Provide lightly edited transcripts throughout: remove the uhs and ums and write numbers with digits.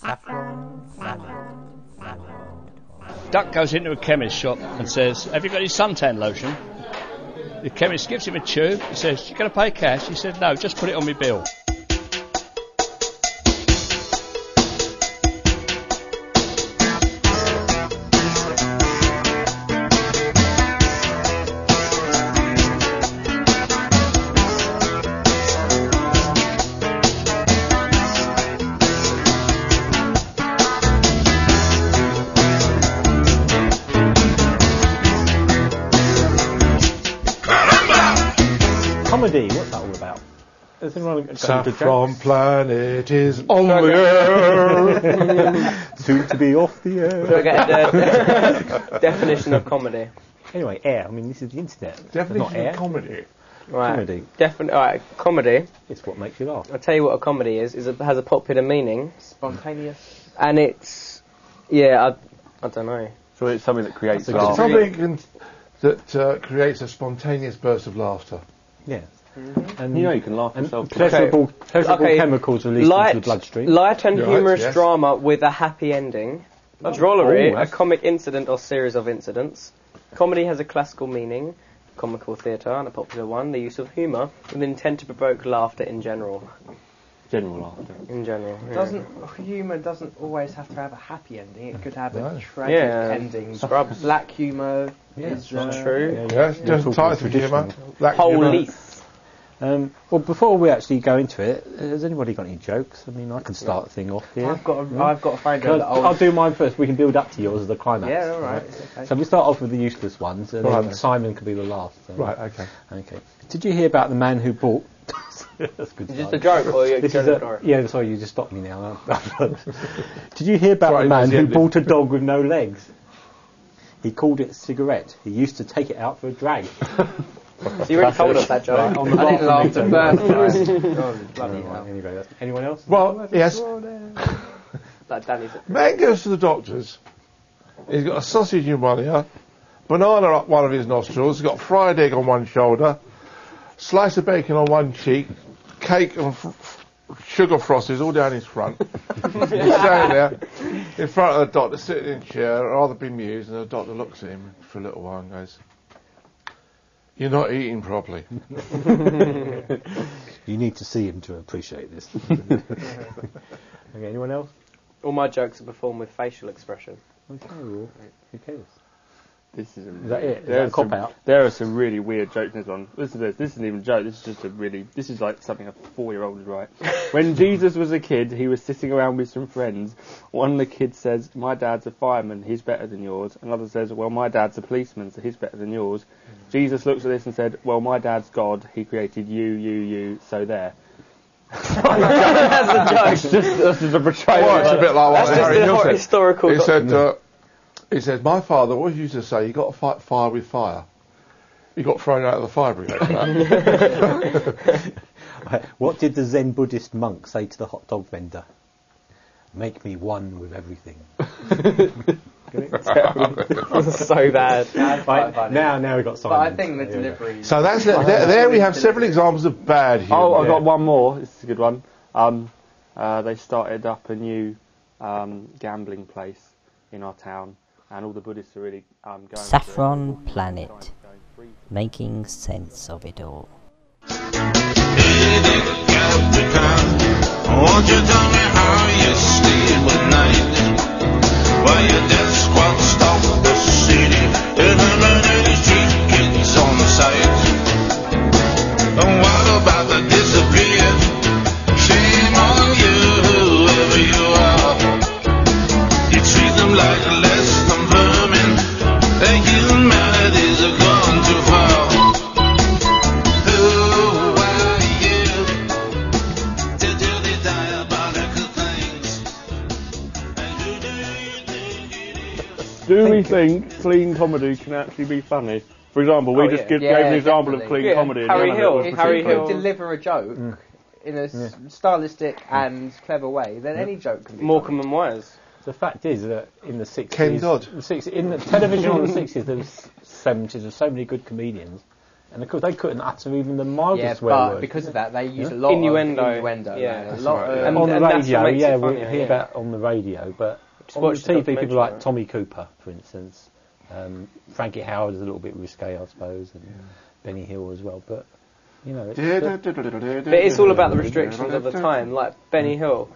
Duck goes into a chemist shop and says, "Have you got any suntan lotion?" The chemist gives him a tube. He says, "You going to pay cash?" He said, "No, just put it on my bill." Comedy, what's that all about? Has anyone got Saffron Planet is on the air. Soon to be off the air. So I get the definition of comedy. Anyway, air. I mean, this is the internet. Definition not air. of comedy. Right. Comedy. Alright, comedy. It's what makes you laugh. I'll tell you what a comedy is. It has a popular meaning. Spontaneous. And it's... Yeah, I don't know. So it's something that creates It's laughter. something that creates a spontaneous burst of laughter. Yeah. Mm-hmm. And You know you can laugh yourself. pleasurable chemicals released into the bloodstream. Light and Right, humorous yes. drama with a happy ending. A drollery, Oh, a comic incident or series of incidents. Comedy has a classical meaning, comical theatre, and a popular one, the use of humour, with intent to provoke laughter in general. General laughter. In general, yeah. Humour doesn't always have to have a happy ending. It could have No. a tragic Yeah. ending. Scrubs. Black humour Yes, is true. Yes, different types of humour. Black humour. Police. Well, before we actually go into it, has anybody got any jokes? I mean, I can start the thing off here. I've got a friend Can that I'll do mine first. We can build up to yours as the climax. Yeah, all right. Okay. So we start off with the useless ones, and Right. then Simon can be the last. So. Right, okay. Okay. Did you hear about the man who bought? That's good. Is this Simon. a joke or you This is a story? yeah. Sorry, you just stopped me now. Did you hear about Sorry, the man that's who it. bought a dog with no legs? He called it a cigarette. He used to take it out for a drag. So you already told us that joke. On the I didn't laugh bathroom at meter. first. Oh, bloody hell. Anyway, anyone else? Well, yes. Like Danny's. Man goes to the doctor's. He's got a sausage in one ear, banana up one of his nostrils. He's got fried egg on one shoulder, slice of bacon on one cheek, cake and sugar frosties all down his front. He's standing there in front of the doctor, sitting in a chair, rather bemused, and the doctor looks at him for a little while and goes, "You're not eating properly." You need to see him to appreciate this. Okay, anyone else? All my jokes are performed with facial expression. Okay, well, who cares? This is that it? Is that a cop-out? There are some really weird jokes in this one. Listen to this. This isn't even a joke. This is just this is like something a 4-year-old would write. When Jesus was a kid, he was sitting around with some friends. One of the kids says, "My dad's a fireman, he's better than yours." Another says, "Well, my dad's a policeman, so he's better than yours." Jesus looks at this and said, "Well, my dad's God, he created you, so there." That's a joke. That's just a betrayal. Well, it's a bit like what That's just Harry a Hill said. historical. He said, "My father always used to say, you got to fight fire with fire." He got thrown out of the fire brigade for that. What did the Zen Buddhist monk say to the hot dog vendor? "Make me one with everything." So bad. Right, now we've got Simon. But I think the delivery... So that's there we have several examples of bad humour. Oh, I've got one more. This is a good one. They started up a new gambling place in our town, and all the Buddhists are really going. Saffron Planet, making sense of it all. Won't you tell me how you sleep at night? While your death squad stalk the city in a murder street kids on sight. And what about the disappeared? Shame on you, whoever you are. You treat them like less than vermin. Their humanities are gone too far. Who are you to do the diabolical things? And who do you think it is? Do we think clean comedy can actually be funny? For example, we just gave an example of clean comedy. and Harry none of it Hill. was If Harry you particularly- could deliver a joke in a stylistic and clever way, then any joke can be Morecambe and Wise. The fact is that in the 60s... Ken Dodd. In the television on the 60s, there was 70s, there were so many good comedians. And of course, they couldn't utter even the mildest Yeah, swear but word. because of that, they use Yeah. a lot Innuendo. of innuendo. Yeah, man. that's a lot right, of, yeah. on the and that's radio, what makes yeah, it we funnier, hear yeah. about on the radio, but Just on watch the TV, people documentary, like right? Tommy Cooper, for instance. Frankie Howard is a little bit risque, I suppose, and Benny Hill as well. But you know, But it's all about the restrictions of the time. Like Benny Hill,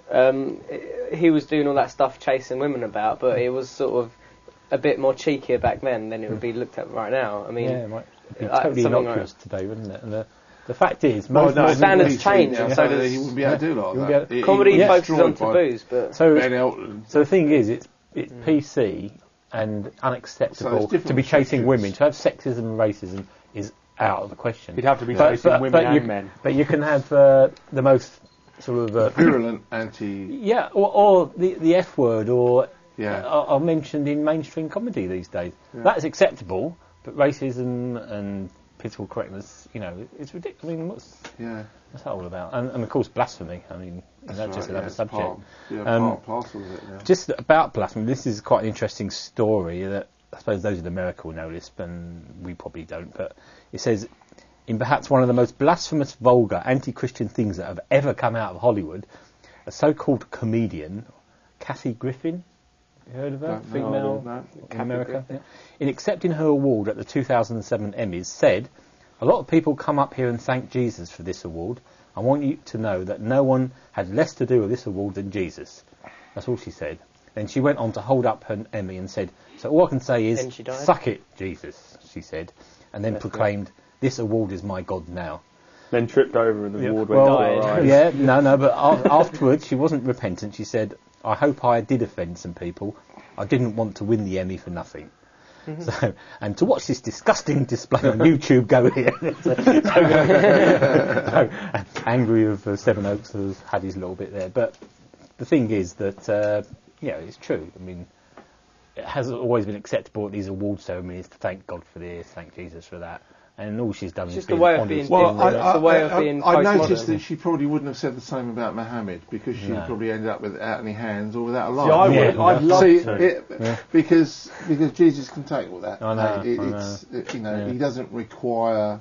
he was doing all that stuff chasing women about, but it was sort of a bit more cheekier back then than it would be looked at right now. I mean, yeah, it might be like totally something innocuous today, wouldn't it? And the fact is, Well, most no, most- standards he's change, now, and so so does- he wouldn't be able to do like Wouldn't that. be He comedy was focuses on destroyed by taboos, but so Ben Elton. So the thing is, it's PC and unacceptable different to be chasing restrictions. women. To have sexism and racism is out of the question. You'd have to be chasing women and men. But you can have the most sort of Virulent anti. yeah, or the F word, or Yeah. are mentioned in mainstream comedy these days. That is acceptable, but racism and political correctness, you know, it's ridiculous. I mean, what's that all about? And of course, blasphemy. I mean, that's just another it's subject. Part and parcel of it. Yeah. Just about blasphemy, this is quite an interesting story that I suppose those in America will know this, and we probably don't. But it says, in perhaps one of the most blasphemous, vulgar, anti-Christian things that have ever come out of Hollywood, a so-called comedian, Kathy Griffin, you heard of her? Don't know, Female no. in America. Yeah. In accepting her award at the 2007 Emmys, said, "A lot of people come up here and thank Jesus for this award. I want you to know that no one had less to do with this award than Jesus." That's all she said. Then she went on to hold up her Emmy and said, "So all I can say Then is, she died. suck it, Jesus," she said, and then proclaimed, "This award is my God now." Then tripped over and the award Well, went down. yeah, no, but afterwards she wasn't repentant. She said, "I hope I did offend some people. I didn't want to win the Emmy for nothing." So, and to watch this disgusting display on YouTube, go here. So, Angry of Seven Oaks has had his little bit there, but the thing is that it's true. I mean, it has always been acceptable at these award ceremonies to thank God for this, thank Jesus for that, and all she's done is just been a way of honest. being. Well, it's a way of being I postmodern. noticed that she probably wouldn't have said the same about Mohammed because she No. probably ended up without any hands or without a line. See, I would. Yeah. I'd love See, to. because Jesus can take all that. I know, He doesn't require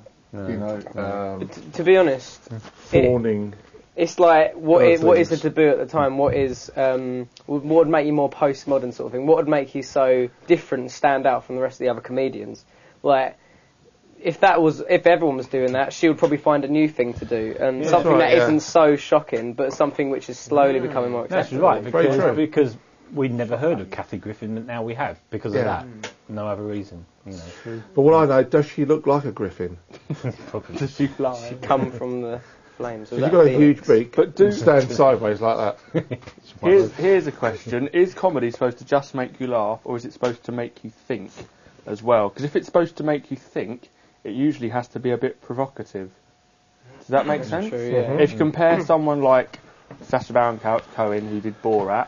To be honest, fawning. it's like what Other is the things. taboo at the time? What is what would make you more postmodern sort of thing? What would make you so different, and stand out from the rest of the other comedians? Like, if everyone was doing that, she would probably find a new thing to do, and something right, that not so shocking, but something which is slowly becoming more That's acceptable. right, Very true. because we'd never heard of Kathy Griffin, but now we have, because of Yeah. that. No other reason, you know. But what I know, does she look like a griffin? Probably. Does she fly? Come from the flames. Was She's that got a Phoenix? huge beak, But and stand sideways like that. Here's a question. Is comedy supposed to just make you laugh, or is it supposed to make you think as well? Because if it's supposed to make you think, it usually has to be a bit provocative. Does that make sense? True, yeah. If you compare someone like Sacha Baron Cohen, who did Borat,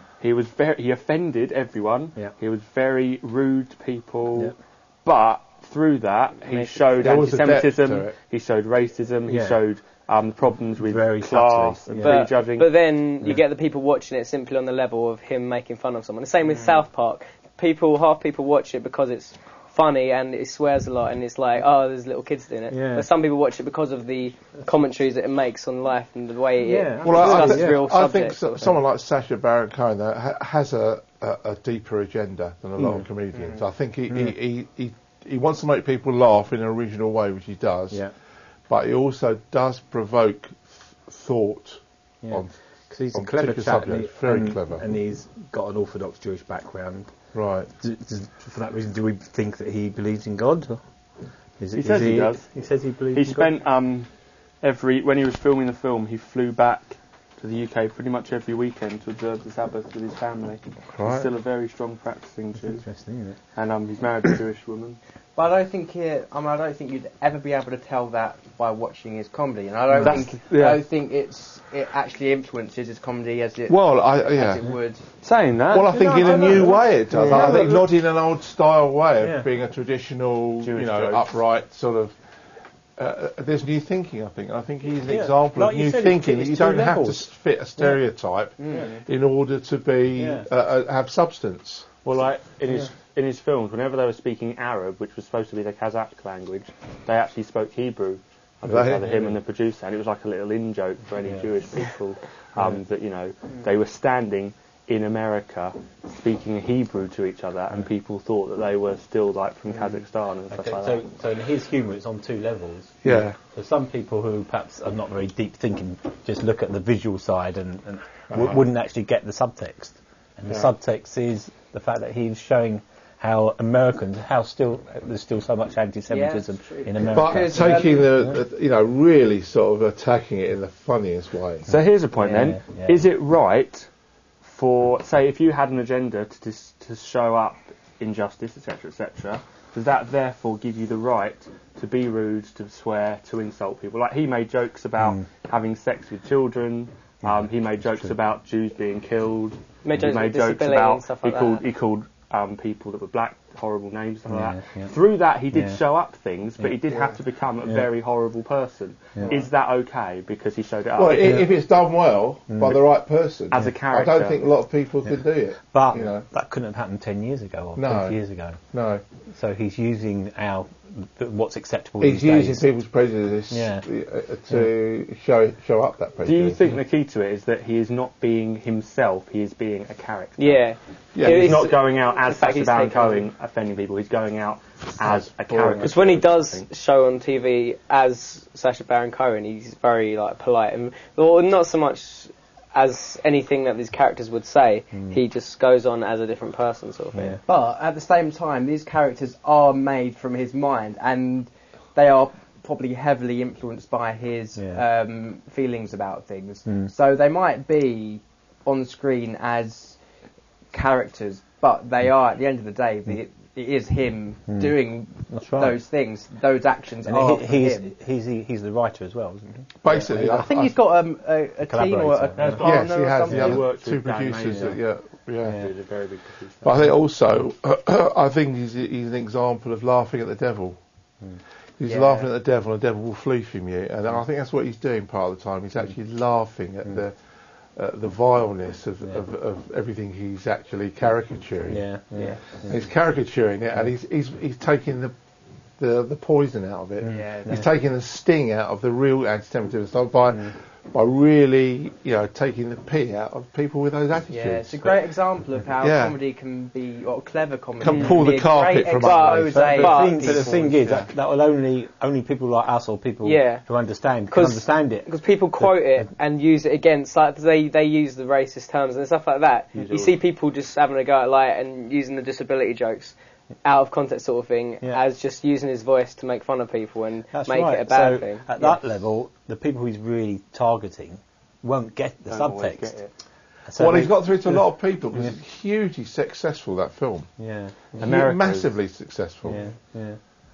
he offended everyone. Yeah. He was very rude to people, Yeah. but through that he showed There was a depth to anti-Semitism, it. he showed racism, he Yeah. showed the problems with Very class subtly, and yeah. prejudging. But then you get the people watching it simply on the level of him making fun of someone. The same with South Park. Half people watch it because it's funny and it swears a lot and it's like, oh, there's little kids doing it. Yeah. But some people watch it because of the commentaries that it makes on life and the way Yeah. it Well, I discusses think, real I subjects. think sort of someone like Sacha Baron Cohen has a deeper agenda than a lot of Mm. comedians. I think he wants to make people laugh in an original way, which he does. Yeah. But he also does provoke thought Yeah. on. Because he's a on clever particular chap, and subjects, very and- clever. and he's got an Orthodox Jewish background. Right. For that reason, do we think that he believes in God? Or is He says he does. He says he believes He in God. spent when he was filming the film, he flew back to the UK pretty much every weekend to observe the Sabbath with his family. Right. He's still a very strong practicing Jew, Interesting, isn't it? and he's married to a Jewish woman. But I don't think I don't think you'd ever be able to tell that by watching his comedy, and I don't That's- think yeah. I don't think it actually influences his comedy as it Well, as it would. Saying that, Well, I think in a new way it does. I think not in an old style way of Yeah. being a traditional, Jewish joke. upright sort of. There's new thinking, I think. I think he's an Yeah. example Like of you new said, thinking. it's You two don't have to levels. fit a stereotype in order to be Yeah. have substance. well, like in in his films, whenever they were speaking Arab, which was supposed to be the Kazakh language, they actually spoke Hebrew. I think either him and the producer, and it was like a little in-joke for any Jewish people that, you know, they were standing in America speaking Hebrew to each other, and people thought that they were still like from Kazakhstan and stuff like that. So his humour is on two levels. Yeah. So some people who perhaps are not very deep thinking just look at the visual side and wouldn't actually get the subtext. And the subtext is the fact that he's showing how Americans, there's still so much anti-Semitism in America. But taking really sort of attacking it in the funniest way. So here's a point then. Yeah. Is it right for, say, if you had an agenda to show up injustice, etc., etc., does that therefore give you the right to be rude, to swear, to insult people? Like, he made jokes about having sex with children. He made jokes about Jews being killed. He made jokes about and stuff like that. He called people that were black horrible names, stuff like that. Yeah. Through that, he did show up things, but he did have to become a very horrible person. Yeah. Is that okay because he showed it up? Well, if it's done well by the right person, As a character. I don't think a lot of people could do it. But you know. that couldn't have happened 10 years ago or No. 20 years ago. No, So he's using what's acceptable he's these using days. people's prejudice to show up that prejudice. Do you think the key to it is that he is not being himself, he is being a character? Yeah. Yeah, He's It's not going out as the fact Sacha he's Baron taken- Cohen offending people, he's going out as a character. Because when he does show on TV as Sacha Baron Cohen, he's very like polite and not so much as anything that these characters would say. He just goes on as a different person, sort of thing. Yeah. But at the same time, these characters are made from his mind, and they are probably heavily influenced by his feelings about things. So they might be on screen as characters, but they are, at the end of the day, it is him doing That's right. those things, those actions And are for him. he's the writer as well, isn't he? Basically, I think he's got a team or a Collaborator. partner yes, he or has something. the other worked two with Dan producers. Mayer. Yeah. He's a very big producer. But I think also, I think he's an example of laughing at the devil. He's laughing at the devil, and the devil will flee from you. And I think that's what he's doing part of the time. He's actually laughing at the vileness of everything he's actually caricaturing. Yeah. And he's caricaturing it, and he's taking the poison out of it. He's taking the sting out of the real anti-Semitism stuff by really, taking the pee out of people with those attitudes. Yeah, it's a great example of how comedy can be, or clever comedy Can pull be the a carpet great from under. expose But of the thing is that will only people like us or people who understand can understand it. Because people quote it and use it against, like they use the racist terms and stuff like that. You see people just having a go at Light and using the disability jokes out of context, sort of thing, as just using his voice to make fun of people and make it a bad thing. At that level, the people he's really targeting won't get the Don't always subtext. get it. So He's got through to a lot of people because it's hugely successful, that film. Yeah. Massively successful. Yeah.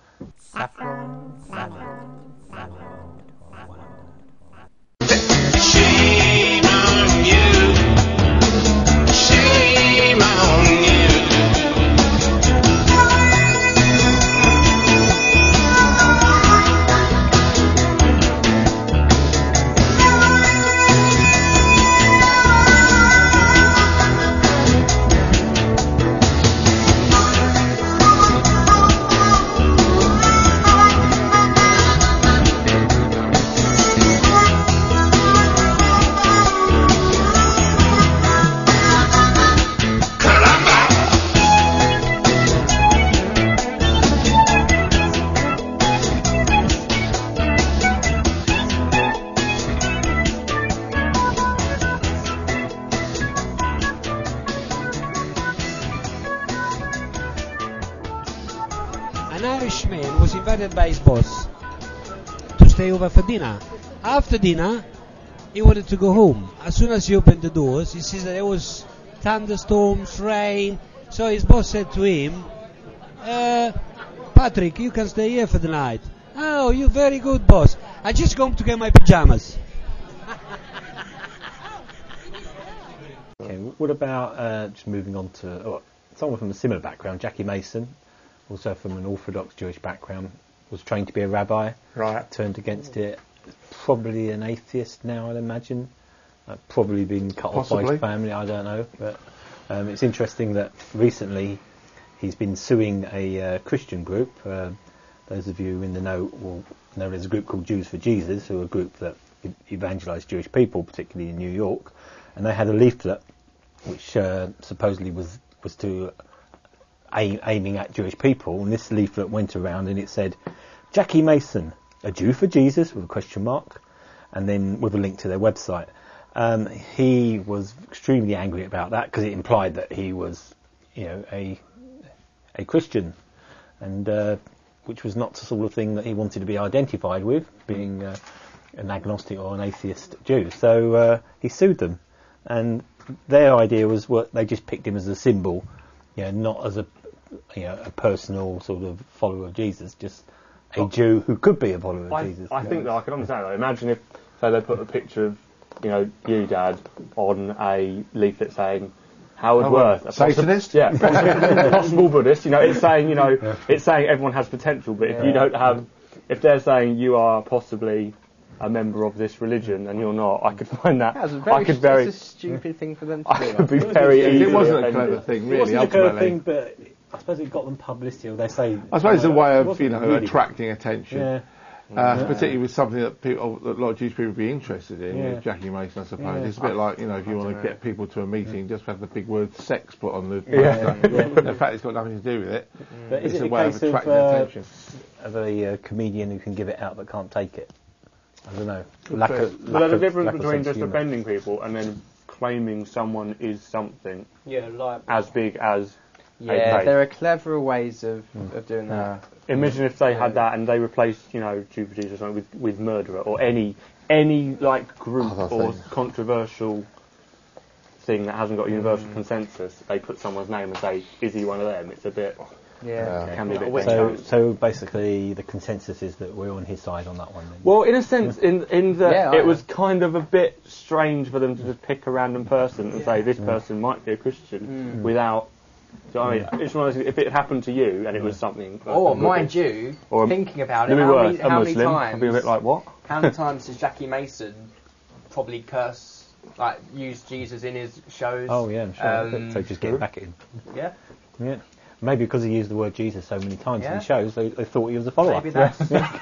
Shame on you. Shame on you. An Irishman was invited by his boss to stay over for dinner. After dinner, he wanted to go home. As soon as he opened the doors, he sees that there was thunderstorms, rain. So his boss said to him, Patrick, you can stay here for the night. Oh, you're very good, boss. I just come to get my pajamas. Okay, what about just moving on to someone from a similar background, Jackie Mason, also from an Orthodox Jewish background, was trained to be a rabbi, turned against it, probably an atheist now, I'd imagine, probably been cut off by his family, I don't know, but it's interesting that recently he's been suing a Christian group. Those of you in the know will know there's a group called Jews for Jesus, who are a group that evangelised Jewish people, particularly in New York, and they had a leaflet which supposedly was to aiming at Jewish people, and this leaflet went around and it said, Jackie Mason, a Jew for Jesus, with a question mark, and then with a link to their website. He was extremely angry about that because it implied that he was, a Christian, and which was not the sort of thing that he wanted to be identified with, being an agnostic or an atheist Jew. So he sued them, and their idea was they just picked him as a symbol, not as a personal sort of follower of Jesus, just a Jew who could be a follower of Jesus. I think that I can understand that. Imagine if, say, they put a picture of, you, Dad, on a leaflet saying Howard Worth, a Satanist? possible Buddhist. It's saying, it's saying everyone has potential, but if you don't have, if they're saying you are possibly a member of this religion and you're not, I could find that. That's a stupid thing for them to do. I could be very easy. It wasn't a clever thing, really. It wasn't a clever thing, but I suppose it got them publicity, or they say. I suppose it's a way of really attracting attention. Yeah. Particularly with something that a lot of Jewish people would be interested in, with Jackie Mason, I suppose. Yeah. It's a bit like, if you want to get people to a meeting, just have the big word sex put on the poster. In fact, it's got nothing to do with it. But it's is it a way of case attracting attention. Of a comedian who can give it out but can't take it? I don't know. There's a difference between just offending people and then claiming someone is something as big as there are cleverer ways of doing that. Imagine if they had that and they replaced, Jew for Jesus or something with murderer or any like group or controversial thing that hasn't got universal consensus. They put someone's name and say, "Is he one of them?" It's a bit. Can be a bit dangerous. So basically, the consensus is that we're on his side on that one. Then. Well, in a sense, in that it was kind of a bit strange for them to just pick a random person and say this person might be a Christian without. So I mean, it's one of those, if it happened to you and it was something. Or mind you, or thinking about it, how many times? I'd be a bit like, what? How many times does Jackie Mason probably use Jesus in his shows? Oh yeah, I'm sure. So just get back in. Yeah. Yeah. Maybe because he used the word Jesus so many times in shows, they thought he was a follower. Maybe that's.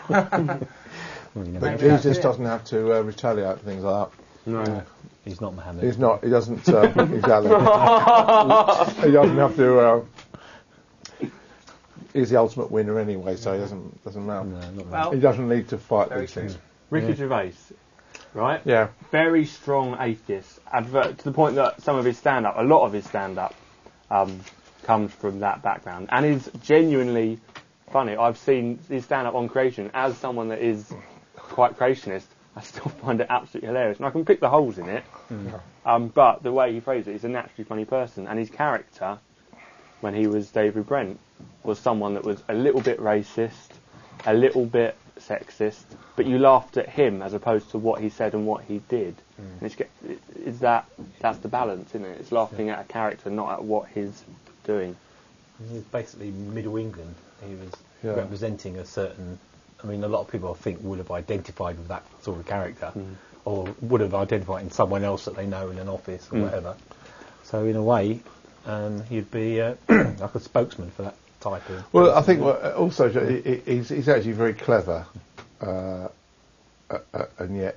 But Jesus doesn't have to retaliate for things like that. No. He's not Muhammad. He's not. He doesn't. Exactly. He doesn't have to. He's the ultimate winner anyway, so he doesn't matter. No, not he doesn't need to fight these things. Ricky Gervais, right? Yeah. Very strong atheist, to the point that a lot of his stand-up, comes from that background, and is genuinely funny. I've seen his stand-up on creation as someone that is quite creationist. I still find it absolutely hilarious, and I can pick the holes in it. But the way he phrased it, he's a naturally funny person, and his character, when he was David Brent, was someone that was a little bit racist, a little bit sexist, but you laughed at him as opposed to what he said and what he did. And that's the balance, isn't it? It's laughing at a character, not at what he's doing. He was basically Middle England. He was representing a certain. I mean, a lot of people I think would have identified with that sort of character, or would have identified in someone else that they know in an office or whatever. So in a way, you'd be like a spokesman for that type of. Well, I think also he's actually very clever, and yet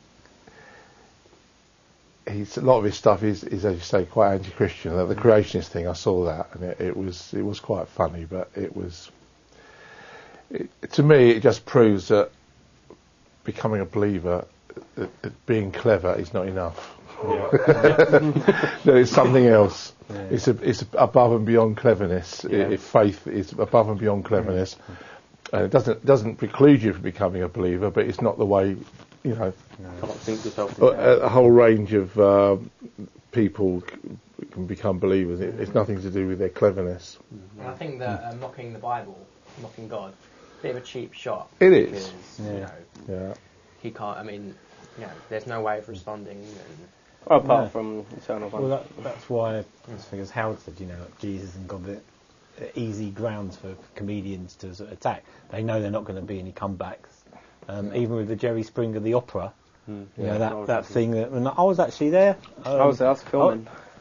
a lot of his stuff is as you say quite anti-Christian. The creationist thing, I saw that, and it was quite funny, but it was. To me, it just proves that becoming a believer, being clever is not enough. There is something else. Yeah. It's above and beyond cleverness. Yeah. Faith is above and beyond cleverness, and it doesn't preclude you from becoming a believer, but it's not the way. Can't think yourself. A whole range of people can become believers. It's nothing to do with their cleverness. And I think that mocking the Bible, mocking God. Bit of a cheap shot. It is. Because, he can't. I mean, there's no way of responding. Apart from eternal one. Well, that's why, as Howard said, Jesus and God, they're easy grounds for comedians to sort of attack. They know they're not going to be any comebacks. Even with the Jerry Springer, the opera, that thing that I was actually there. I was filming.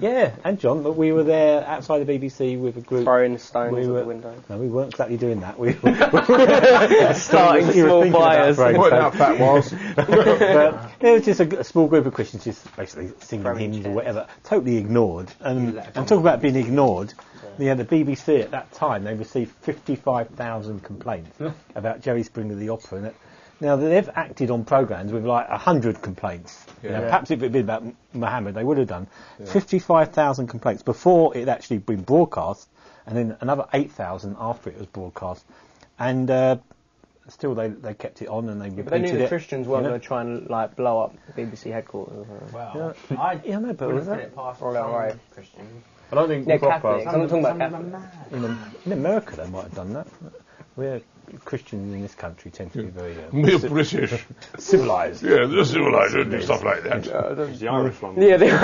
Yeah, and John, but we were there outside the BBC with a group. Throwing stones at the window. No, we weren't exactly doing that. We Starting you were small thinking about fires. throwing What stones. that fat was. But there was just a small group of Christians just basically singing Throwing hymns or chairs. whatever, totally ignored. And talk about being ignored. Yeah, the BBC at that time, they received 55,000 complaints about Jerry Springer the Opera. And now, they've acted on programmes with like 100 complaints. You know, perhaps if it had been about Muhammad, they would have done. 55,000 complaints before it had actually been broadcast, and then another 8,000 after it was broadcast. And still, they kept it on and they repeated it. But they knew the Christians weren't you know? going to try and like blow up BBC headquarters. Well, Yeah, no, but was put that it past All right. Christians. I don't think Yeah, proper. Catholics. I'm talking about Catholics. in America they might have done that. We're Christians in this country tend to be very We're British. civilised. Yeah, they're civilised, don't do stuff like that. It's the Irish one. Yeah, they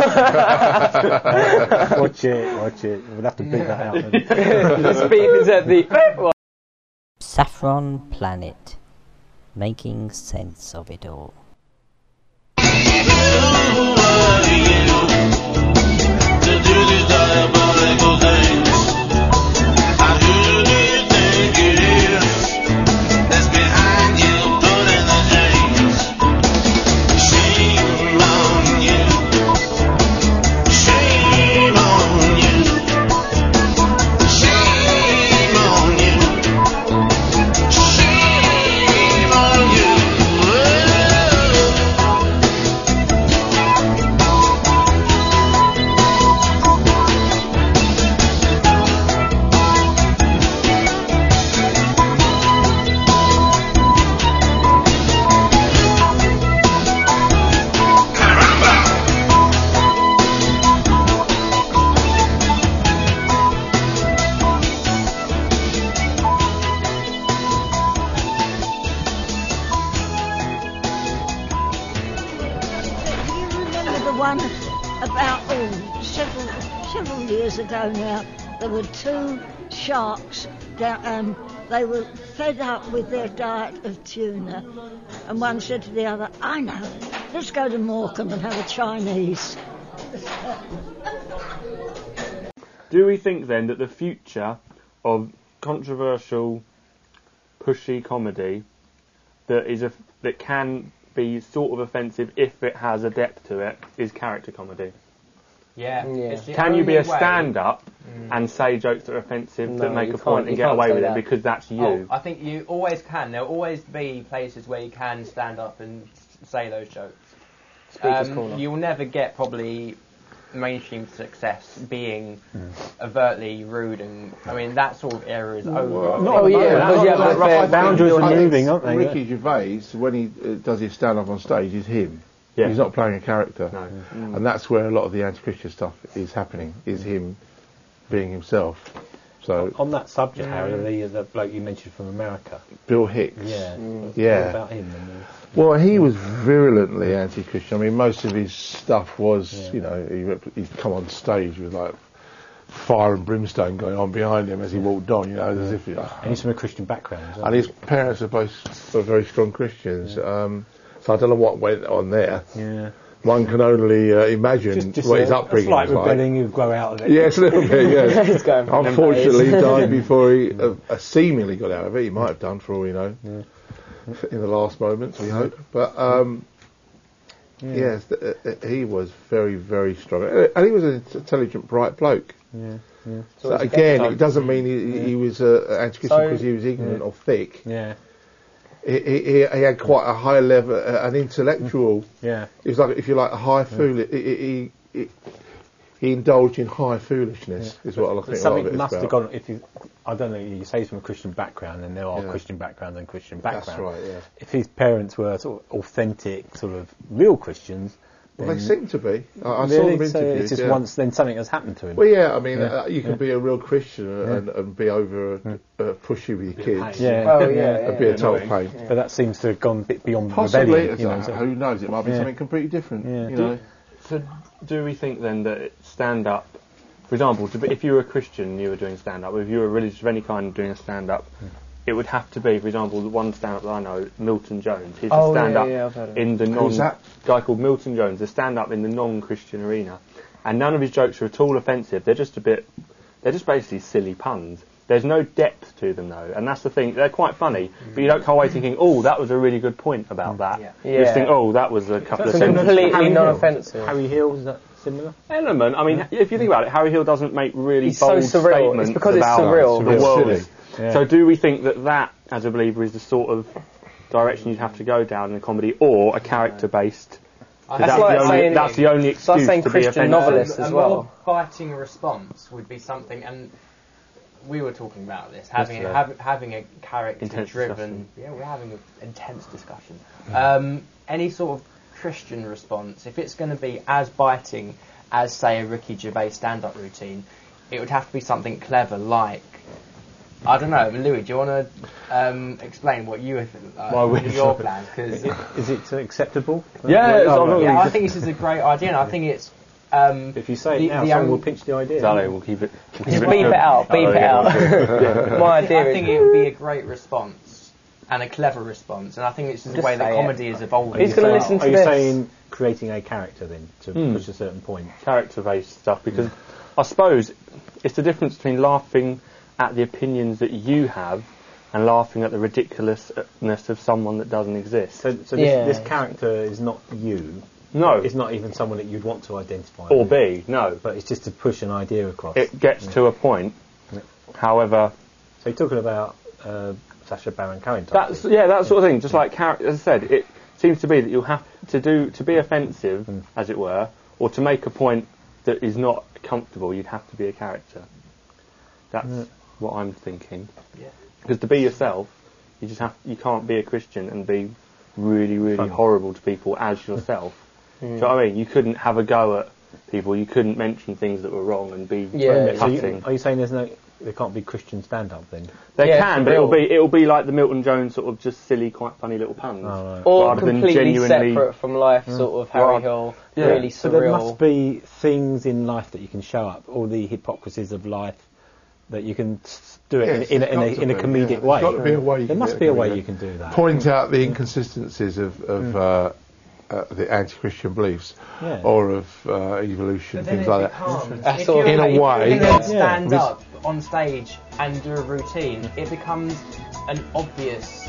Watch it. We'll have to beat that out. the speakers at the. Saffron Planet. Making sense of it all. To do these diabolical things. And who do you think it is that's behind you pulling the chains? Shame on you. Shame on you. Shame on you. Shame on you. Do you remember the one about several years ago now? There were two sharks down, they were fed up with their diet of tuna, and one said to the other, "I know, let's go to Morecambe and have a Chinese." Do we think then that the future of controversial, pushy comedy that can be sort of offensive if it has a depth to it is character comedy? Yeah. Yeah. Can you be a stand-up and say jokes that are offensive No, that make you a point can't- and you get can't away say with that. it because that's you? Oh, I think you always can. There'll always be places where you can stand up and say those jokes. Speaker's corner. You will never get probably mainstream success being overtly rude, and I mean that sort of era is over. Oh yeah, because I boundaries think are moving, aren't they? Ricky Gervais, when he does his stand-up on stage, is him. Yeah. He's not playing a character. No. And that's where a lot of the anti-Christian stuff is happening, is him being himself. So, On that subject, Harry, the bloke you mentioned from America. Bill Hicks. What Yeah. about him? Well, he was virulently anti-Christian. I mean, most of his stuff was, you know, he'd come on stage with like fire and brimstone going on behind him as he walked on, you know, as if. And he's from a Christian background. Isn't And his parents are both very strong Christians. So I don't know what went on there. Yeah. One can only imagine what his upbringing slight was like. rebelling, you grow out of it. Yes, a little bit, yes. He's going for Unfortunately, he them died before he seemingly got out of it. He might have done, for all we know, in the last moments, we hope. But, yes, he was very, very strong. And he was an intelligent, bright bloke. So again, it doesn't mean he was anti-Christian because he was ignorant or thick. Yeah. He had quite a high level, an intellectual. Yeah. It was like, if you like, a high foolish. He indulged in high foolishness. Is what I think. Something a lot of it must is have about. gone. If you, I don't know. You say he's from a Christian background, and there are Yeah. Christian backgrounds and Christian backgrounds. That's right. Yeah. If his parents were sort of authentic, sort of real Christians, Well, they then seem to be. I saw really, them so interviews. it's just yeah. once then something has happened to him. Well, yeah. I mean, you can be a real Christian and be over pushy with your kids. Yeah. Oh yeah, And be a total pain. But that seems to have gone a bit beyond Possibly. rebellion. You know, so- Who knows? It might be Yeah. something completely different. Yeah. You know. So do we think then that stand-up, for example, if you were a Christian and you were doing stand-up, if you were religious of any kind doing a stand-up, it would have to be, for example, the one stand-up that I know, Milton Jones. He's a stand-up I've heard of in the Who's that? guy called Milton Jones, a stand-up in the non-Christian arena. and none of his jokes are at all offensive. They're just basically silly puns. There's no depth to them though, and that's the thing. They're quite funny, but you don't come away thinking, "Oh, that was a really good point about that." You just think, "Oh, that was a couple of sentences." Completely non-offensive. Harry Hill, is that similar? Element. I mean, if you think about it, Harry Hill doesn't make really He's bold so surreal. statements It's because it's about surreal. the world. Yeah. So, do we think that, as a believer, is the sort of direction you'd have to go down in a comedy, or a character-based? That's the only excuse like saying to be Christian offensive. novelists as well. A more biting response would be something, and we were talking about this, having a character-driven. Yeah, we're having an intense discussion. Any sort of Christian response, if it's going to be as biting as, say, a Ricky Gervais stand-up routine, it would have to be something clever, like, I don't know, Louis, do you want to explain what you your plans? Cause is it acceptable? I think this is a great idea, and I think it's. If you say it now, someone will pitch the idea. Exactly, we'll keep it. Just beep it out. My idea. I think it would be a great response and a clever response, and I think this is the way that comedy is evolving. Who's going to listen to this? this? Are you saying creating a character then to push a certain point? Character-based stuff, because I suppose it's the difference between laughing at the opinions that you have and laughing at the ridiculousness of someone that doesn't exist. So this character is not you. No. It's not even someone that you'd want to identify or with. be, no. But it's just to push an idea across. It gets to a point. Yeah. However... So you're talking about Sacha Baron Cohen. That sort of thing. Just like, as I said, it seems to be that you'll have to be offensive, as it were, or to make a point that is not comfortable, you'd have to be a character. That's what I'm thinking. Yeah. Because to be yourself, you can't be a Christian and be really, really horrible to people as yourself. Do you know what I mean? You couldn't have a go at people. You couldn't mention things that were wrong and be cutting. Are you saying there can't be Christian stand-up then? There can, but it'll be like the Milton Jones sort of just silly, quite funny little puns, or rather completely than genuinely separate from life. Sort of Harry Hill, really surreal. So there must be things in life that you can show up, all the hypocrisies of life, that you can do it in a comedic way. There's got to be a way. There must be a way you can do that. Point out the inconsistencies of the anti-Christian beliefs, or of evolution, things like that. In a way, if you stand up on stage and do a routine, it becomes an obvious.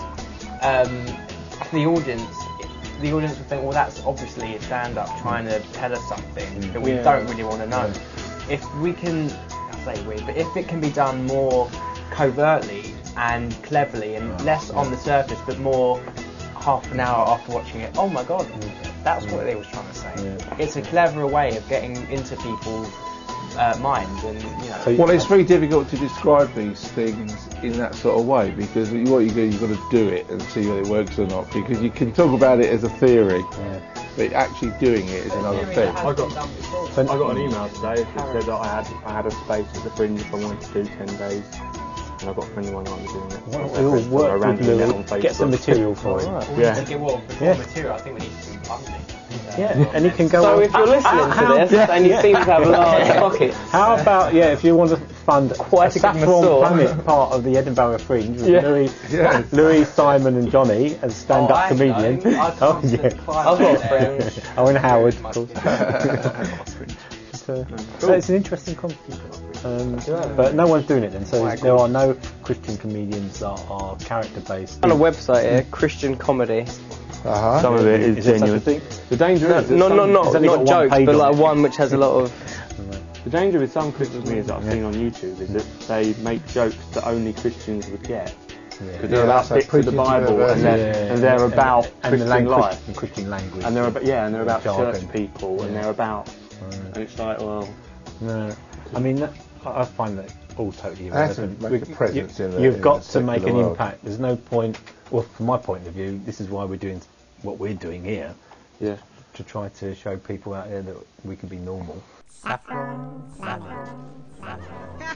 The audience will think, well, that's obviously a stand-up trying to tell us something that we don't really want to know. If we can. But if it can be done more covertly and cleverly and less on the surface, but more half an hour after watching it, oh my god, that's what they was trying to say. It's a cleverer way of getting into people's minds, and well, it's very difficult to describe these things in that sort of way, because what you do, you've got to do it and see whether it works or not, because you can talk about it as a theory, but actually doing it is another thing. I got an email today that said that I had a space at the Fringe if I wanted to do 10 days, and I've got a friend of mine who might be doing it. Why don't we all work with Louis, get some material for him? Material, I think we need some funding. And he can go. So if you're listening to this and you seem to have large pockets, how about if you want to fund quite a Saffron Planet part of the Edinburgh Fringe with Louis, Simon, and Johnny as stand-up comedians? I've got a friend. Owen Howard, of course. So it's an interesting concept. But no one's doing it then. So there are no Christian comedians that are character-based. On a website here, Christian comedy. Some of it is genuine. The danger is not jokes, but like one which has a lot of. The danger with some Christian comedians that I've seen on YouTube is that they make jokes that only Christians would get. Because they're about bits of the Bible and they're about Christian life and Christian language, and they're about church people and they're about and it's like, well, I mean, I find that all totally irrelevant. You've got to make an impact. There's no point. Well, from my point of view, this is why we're doing what we're doing here. Yeah. To try to show people out there that we can be normal. Saffron Planet.